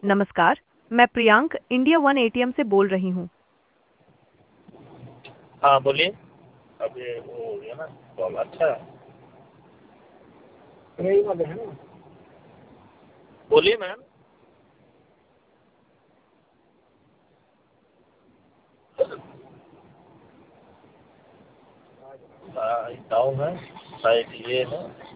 नमस्कार, मैं Priyank India one ATM से बोल रही हूँ। हाँ बोलिए। अभी वो हो गया ना कॉल। अच्छा यही वाले है ना। बोलिए मैम। डाउन है शायद ये है।